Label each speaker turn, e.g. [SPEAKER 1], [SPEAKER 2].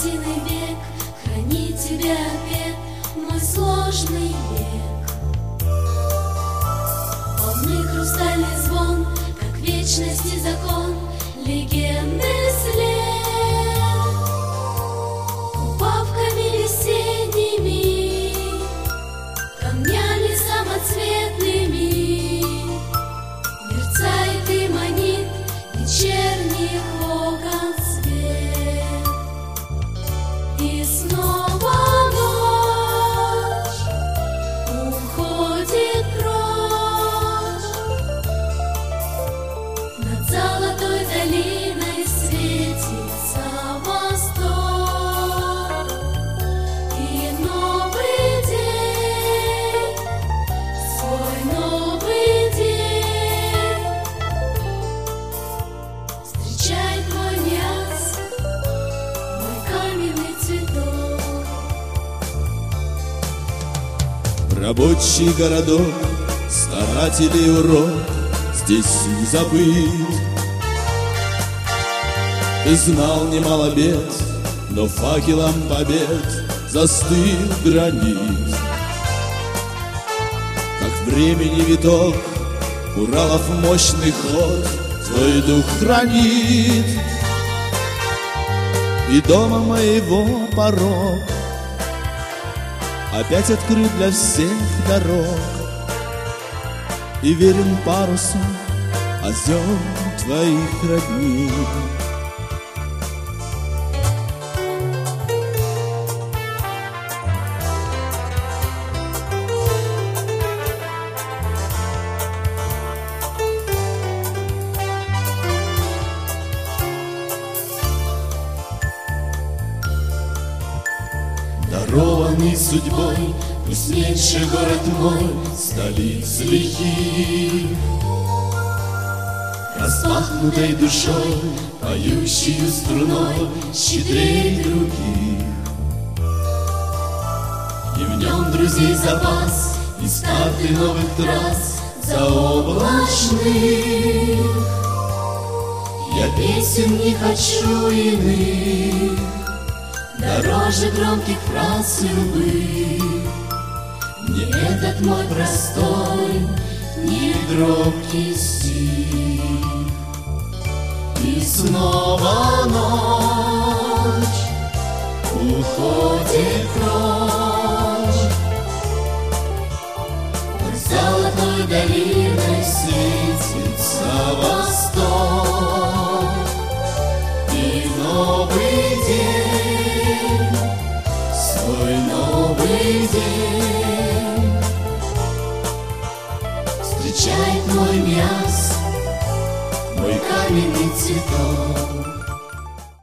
[SPEAKER 1] Паутиный век, храни тебя опять мой сложный век. Полный хрустальный звон, как вечности закон, легенды след. Упавками весенними, камнями самоцветными, мерцает и манит вечерних окон свет. И снова ночь уходит прочь, над золотой долиной светится восток. И новый день, свой новый день встречает мой мяс, мой каменный цветок.
[SPEAKER 2] Рабочий городок, старателей урок здесь не забыт. Ты знал немало бед, но факелом побед застыл гранит. Как времени виток, Уралов мощный ход свой дух хранит. И дома моего порог опять открыт для всех дорог, и верен парусу озер твоих родник.
[SPEAKER 3] Дарованный судьбой, пусть меньше город мой столиц лихих, распахнутой душой, поющую струной щедрей других. И в нем друзей запас, из карты новых трасс заоблачных. Я песен не хочу иных, дороже громких фраз любых. Не этот мой простой, негромкий стих. И снова ночь уходит прочь, над золотой долиной светится восток. И новый день, свой новый день встречает мой мяс, мой каменный цветок.